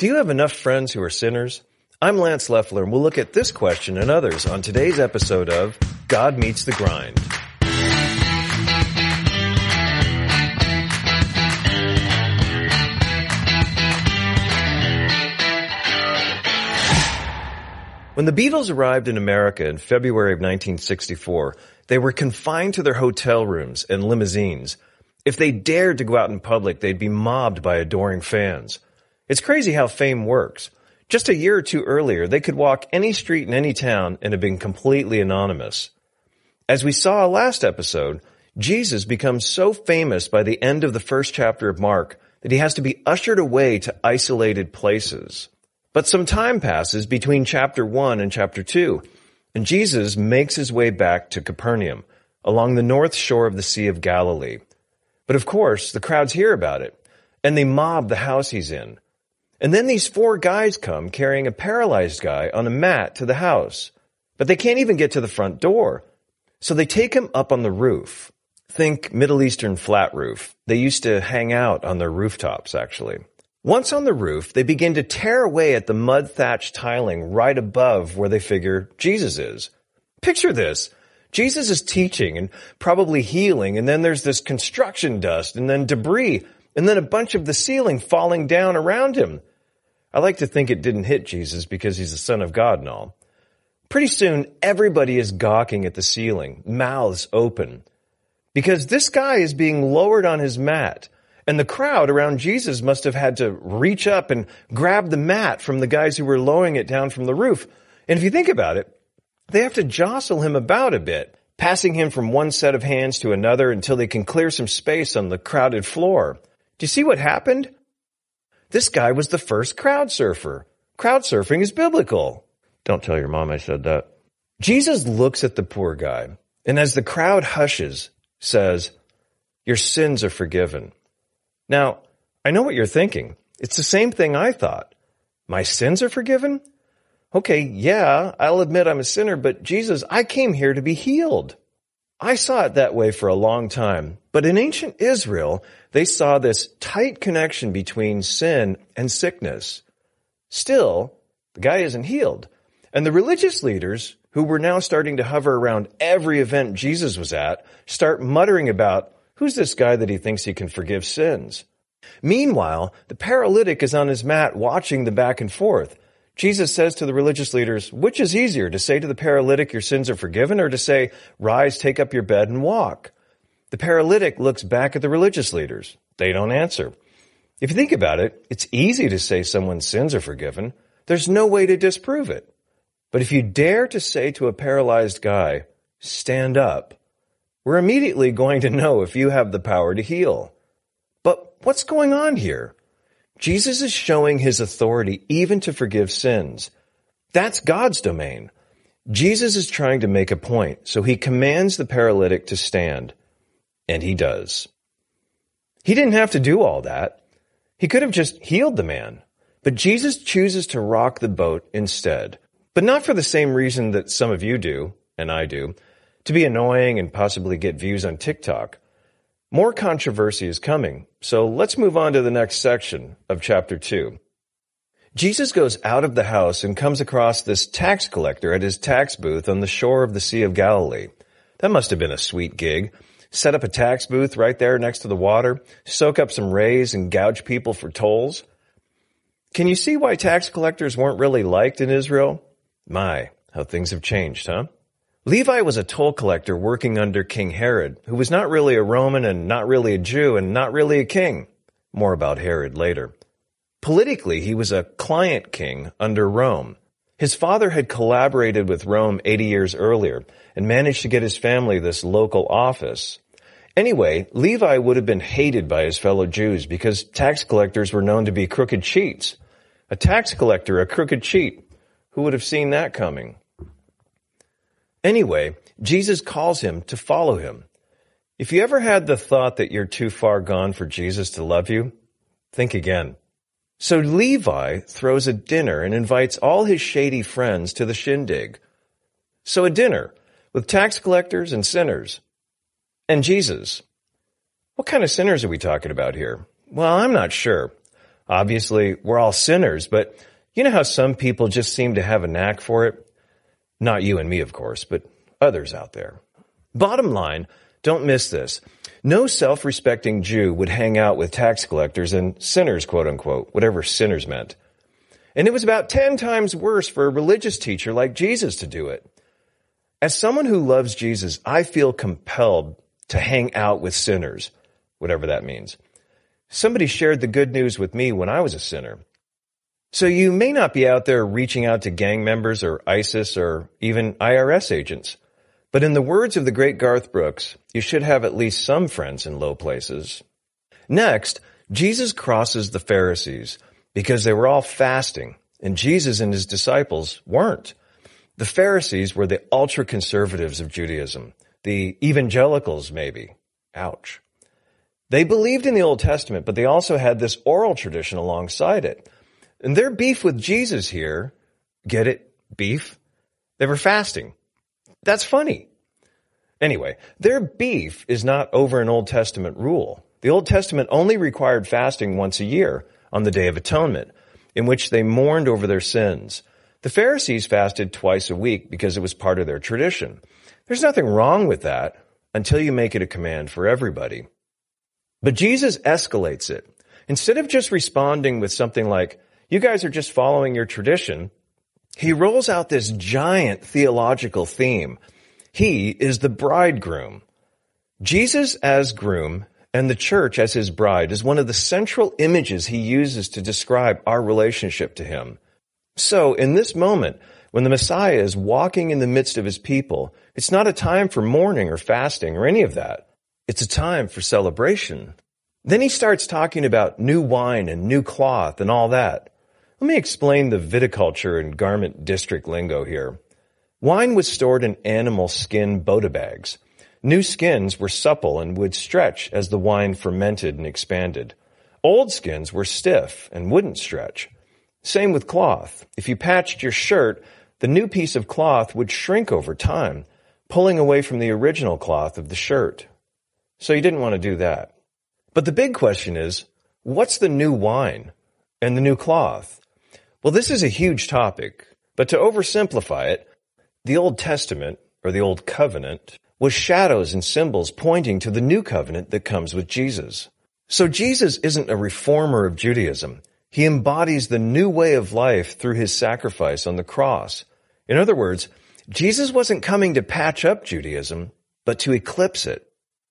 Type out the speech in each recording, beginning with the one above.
Do you have enough friends who are sinners? I'm Lance Leffler, and we'll look at this question and others on today's episode of God Meets the Grind. When the Beatles arrived in America in February of 1964, they were confined to their hotel rooms and limousines. If they dared to go out in public, they'd be mobbed by adoring fans. It's crazy how fame works. Just a year or two earlier, they could walk any street in any town and have been completely anonymous. As we saw last episode, Jesus becomes so famous by the end of the first chapter of Mark that he has to be ushered away to isolated places. But some time passes between chapter 1 and chapter 2, and Jesus makes his way back to Capernaum, along the north shore of the Sea of Galilee. But of course, the crowds hear about it, and they mob the house he's in. And then these 4 guys come carrying a paralyzed guy on a mat to the house. But they can't even get to the front door. So they take him up on the roof. Think Middle Eastern flat roof. They used to hang out on their rooftops, actually. Once on the roof, they begin to tear away at the mud-thatched tiling right above where they figure Jesus is. Picture this. Jesus is teaching and probably healing, and then there's this construction dust, and then debris, and then a bunch of the ceiling falling down around him. I like to think it didn't hit Jesus because he's the Son of God and all. Pretty soon, everybody is gawking at the ceiling, mouths open, because this guy is being lowered on his mat, and the crowd around Jesus must have had to reach up and grab the mat from the guys who were lowering it down from the roof. And if you think about it, they have to jostle him about a bit, passing him from one set of hands to another until they can clear some space on the crowded floor. Do you see what happened? This guy was the first crowd surfer. Crowd surfing is biblical. Don't tell your mom I said that. Jesus looks at the poor guy, and as the crowd hushes, says, "Your sins are forgiven." Now, I know what you're thinking. It's the same thing I thought. My sins are forgiven? Okay, yeah, I'll admit I'm a sinner, but Jesus, I came here to be healed. I saw it that way for a long time, but in ancient Israel, they saw this tight connection between sin and sickness. Still, the guy isn't healed. And the religious leaders, who were now starting to hover around every event Jesus was at, start muttering about, who's this guy that he thinks he can forgive sins? Meanwhile, the paralytic is on his mat watching the back and forth. Jesus says to the religious leaders, which is easier, to say to the paralytic, your sins are forgiven, or to say, rise, take up your bed and walk? The paralytic looks back at the religious leaders. They don't answer. If you think about it, it's easy to say someone's sins are forgiven. There's no way to disprove it. But if you dare to say to a paralyzed guy, stand up, we're immediately going to know if you have the power to heal. But what's going on here? Jesus is showing his authority even to forgive sins. That's God's domain. Jesus is trying to make a point, so he commands the paralytic to stand. And he does. He didn't have to do all that. He could have just healed the man. But Jesus chooses to rock the boat instead. But not for the same reason that some of you do, and I do, to be annoying and possibly get views on TikTok. More controversy is coming, so let's move on to the next section of chapter 2. Jesus goes out of the house and comes across this tax collector at his tax booth on the shore of the Sea of Galilee. That must have been a sweet gig. Set up a tax booth right there next to the water, soak up some rays and gouge people for tolls. Can you see why tax collectors weren't really liked in Israel? My, how things have changed, huh? Levi was a toll collector working under King Herod, who was not really a Roman and not really a Jew and not really a king. More about Herod later. Politically, he was a client king under Rome. His father had collaborated with Rome 80 years earlier and managed to get his family this local office. Anyway, Levi would have been hated by his fellow Jews because tax collectors were known to be crooked cheats. A tax collector, a crooked cheat. Who would have seen that coming? Anyway, Jesus calls him to follow him. If you ever had the thought that you're too far gone for Jesus to love you, think again. So Levi throws a dinner and invites all his shady friends to the shindig. So a dinner with tax collectors and sinners. And Jesus. What kind of sinners are we talking about here? Well, I'm not sure. Obviously, we're all sinners, but you know how some people just seem to have a knack for it? Not you and me, of course, but others out there. Bottom line, don't miss this. No self-respecting Jew would hang out with tax collectors and sinners, quote unquote, whatever sinners meant. And it was about 10 times worse for a religious teacher like Jesus to do it. As someone who loves Jesus, I feel compelled to hang out with sinners, whatever that means. Somebody shared the good news with me when I was a sinner. So you may not be out there reaching out to gang members or ISIS or even IRS agents. But in the words of the great Garth Brooks, you should have at least some friends in low places. Next, Jesus crosses the Pharisees because they were all fasting, and Jesus and his disciples weren't. The Pharisees were the ultra-conservatives of Judaism, the evangelicals maybe. Ouch. They believed in the Old Testament, but they also had this oral tradition alongside it. And their beef with Jesus here, get it? Beef? They were fasting. That's funny. Anyway, their beef is not over an Old Testament rule. The Old Testament only required fasting once a year on the Day of Atonement, in which they mourned over their sins. The Pharisees fasted twice a week because it was part of their tradition. There's nothing wrong with that until you make it a command for everybody. But Jesus escalates it. Instead of just responding with something like, "You guys are just following your tradition," he rolls out this giant theological theme. He is the bridegroom. Jesus as groom and the church as his bride is one of the central images he uses to describe our relationship to him. So in this moment, when the Messiah is walking in the midst of his people, it's not a time for mourning or fasting or any of that. It's a time for celebration. Then he starts talking about new wine and new cloth and all that. Let me explain the viticulture and garment district lingo here. Wine was stored in animal skin bota bags. New skins were supple and would stretch as the wine fermented and expanded. Old skins were stiff and wouldn't stretch. Same with cloth. If you patched your shirt, the new piece of cloth would shrink over time, pulling away from the original cloth of the shirt. So you didn't want to do that. But the big question is, what's the new wine and the new cloth? Well, this is a huge topic, but to oversimplify it, the Old Testament, or the Old Covenant, was shadows and symbols pointing to the new covenant that comes with Jesus. So Jesus isn't a reformer of Judaism. He embodies the new way of life through his sacrifice on the cross. In other words, Jesus wasn't coming to patch up Judaism, but to eclipse it.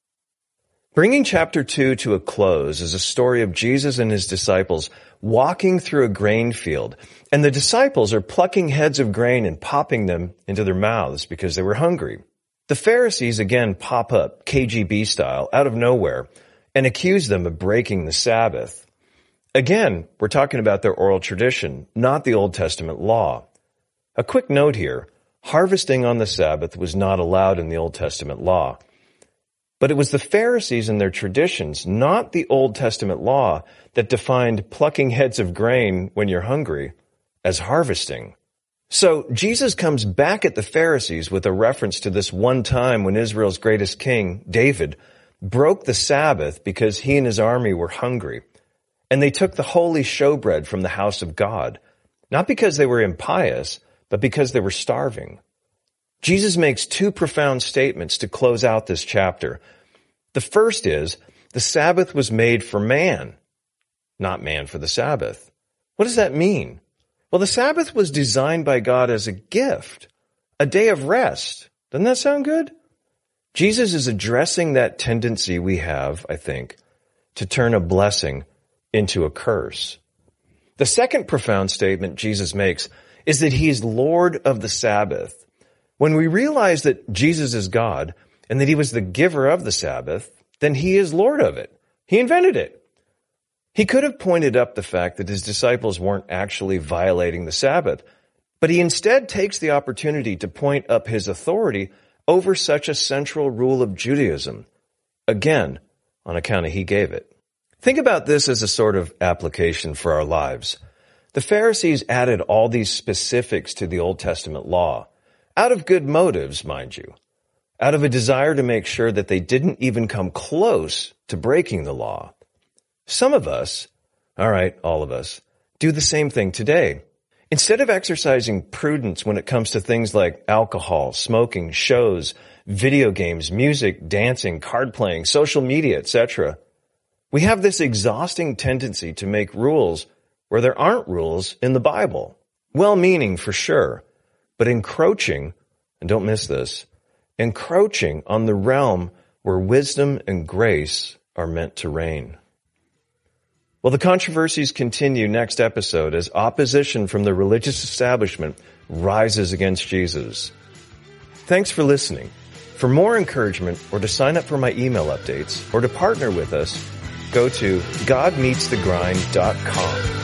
Bringing chapter 2 to a close is a story of Jesus and his disciples walking through a grain field, and the disciples are plucking heads of grain and popping them into their mouths because they were hungry. The Pharisees again pop up, KGB style, out of nowhere, and accuse them of breaking the Sabbath. Again, we're talking about their oral tradition, not the Old Testament law. A quick note here, harvesting on the Sabbath was not allowed in the Old Testament law. But it was the Pharisees and their traditions, not the Old Testament law, that defined plucking heads of grain when you're hungry as harvesting. So Jesus comes back at the Pharisees with a reference to this one time when Israel's greatest king, David, broke the Sabbath because he and his army were hungry. And they took the holy showbread from the house of God, not because they were impious, but because they were starving. Jesus makes two profound statements to close out this chapter. The first is, the Sabbath was made for man, not man for the Sabbath. What does that mean? Well, the Sabbath was designed by God as a gift, a day of rest. Doesn't that sound good? Jesus is addressing that tendency we have, I think, to turn a blessing into a curse. The second profound statement Jesus makes is that he is Lord of the Sabbath. When we realize that Jesus is God and that he was the giver of the Sabbath, then he is Lord of it. He invented it. He could have pointed up the fact that his disciples weren't actually violating the Sabbath, but he instead takes the opportunity to point up his authority over such a central rule of Judaism, again, on account of he gave it. Think about this as a sort of application for our lives. The Pharisees added all these specifics to the Old Testament law, out of good motives, mind you, out of a desire to make sure that they didn't even come close to breaking the law. Some of us, All right, all of us. Do the same thing today. Instead of exercising prudence when it comes to things like alcohol, smoking, shows, video games, music, dancing, card playing, social media, etc., we have this exhausting tendency to make rules where there aren't rules in the Bible. Well-meaning for sure, but encroaching, and don't miss this, encroaching on the realm where wisdom and grace are meant to reign. Well, the controversies continue next episode as opposition from the religious establishment rises against Jesus. Thanks for listening. For more encouragement or to sign up for my email updates or to partner with us, go to godmeetsthegrind.com.